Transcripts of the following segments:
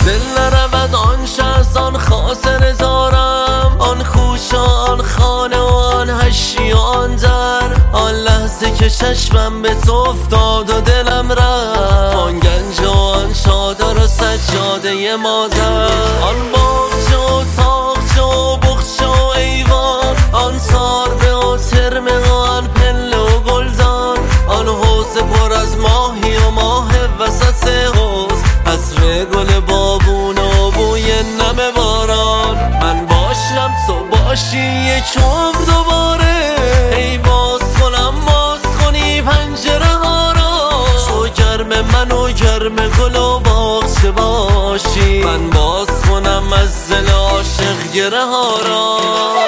دل نرود آن شخص آن خاصر دارم، آن خوش و آن خانه و آن هشی و آن در، آن لحظه که چشمم به تو افتاد و دلم رفت، آن گنج و آن چادر و سجاده مادر، آن باغچه و تاقچه و بخچه و ایوان، آن تاربه و ترمه و آن پله و گلدان، آن حوض پر از ماهی و ماه وسط حوض، عطر گل بابون و بوی نم باران. من باشم تو باشی یک عمر دوباره، ای باز کنی پنجره ها را، تو گرم من و گرم گل و باغچه باشی، من باز کنم از دل عاشق گره ها را.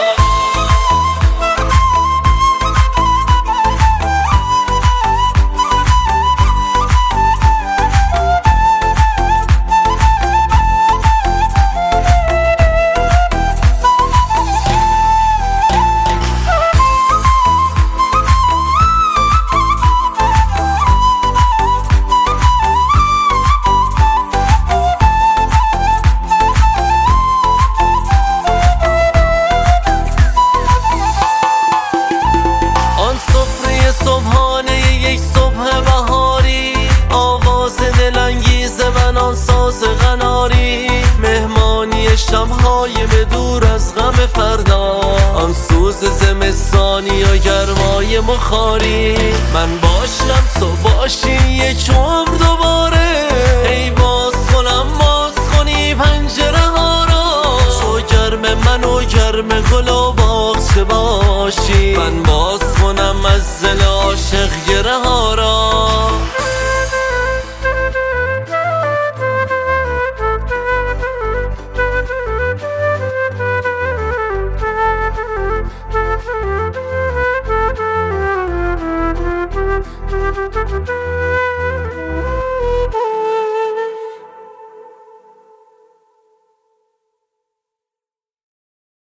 صبحانه یک صبح بهاری، آواز دلانگیز من آن ساز قناری، مهمانی شب‌های به دور از غم فردا، آن سوز زمستانی و گرمای بخاری. من باشم تو باشی یک عمر دوباره، ای باز کنی پنجره ها را، تو گرم من و گرم گل و باغچه باشی، من باز کنم از دل عاشق گره ها را. Thank you.